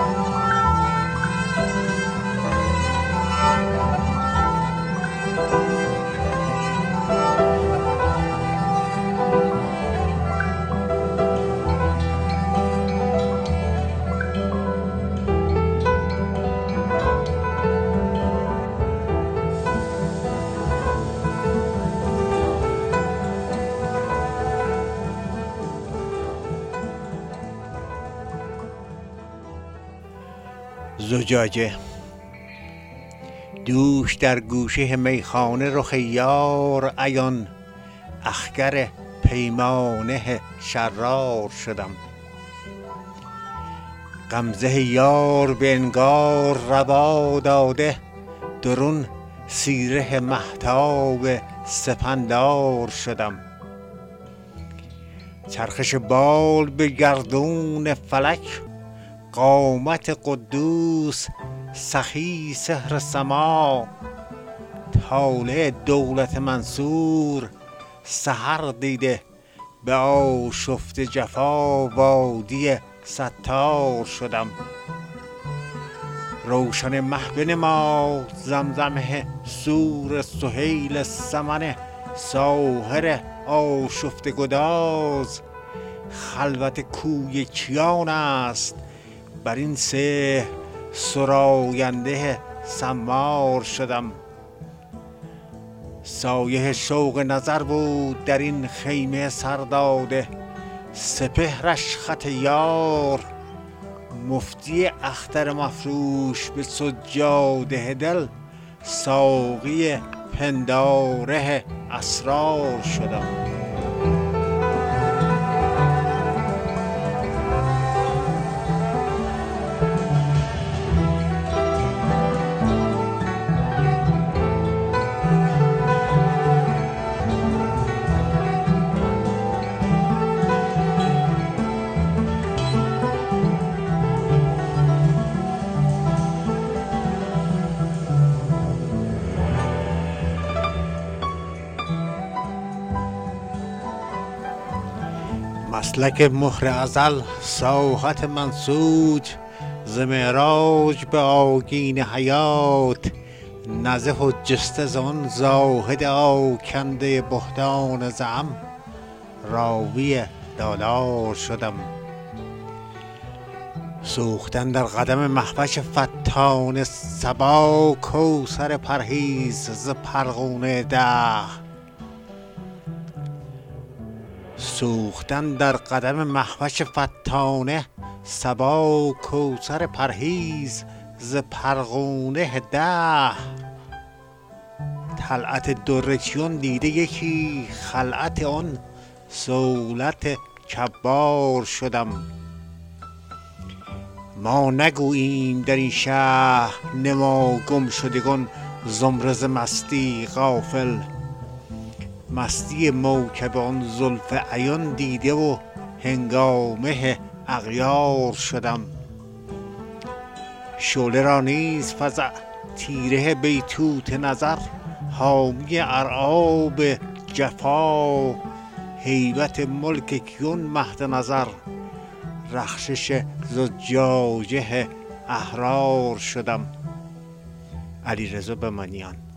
زجاجه. دوش در گوشه میخانه رخ یار عیان، اخگر پیمانه شرار شدم. غمزه یار به انگار روا داده، درون سیره مهتاب سپندار شدم. چرخش بال به گردون فلک، قامت قدوس سخی سحر سما. طالع دولت منصور سحر دیده، به آشفته جفا وادی ستار شدم. روشن مه بنماد زمزمه سور سهیل سمن ساحر آشفته گداز. خلوت کوی کیان است بر این سحر سراینده سمار شدم. سایه شوق نظر بود در این خیمه سرداده، سپهرش خط یار مفتی اختر مفروش به سجاده دل. ساقی پنداره اسرار شدم. مسلک مهر ازل ساحت منسوج، ز معراج به آیین حیات. نزه و جسته ز آن زاهد آکنده بهتان زعم، راوی دالار شدم. سوختن در قدم مخفش فتان صبا، کوثر پرهیز ز پرغونه دهر. سوختن در قدم مخفش فتانه صبا، کوثر پرهیز ز پرغونه دهر. طلعت درکیون دیده یکی، خلعت آن صولت کبار شدم. ما نگوییم در این شهر نما گم شدگان زمره ز مستی غافل. مستی موکب آن زلف عیان دیده و هنگامه اغیار شدم. شعله را نیز فزع تیره بیتوت نظر، حامی ارعاب جفا. هیبت ملک کیون مهد نظر، رخشش زجاجه احرار شدم. علیرضا بمانیان.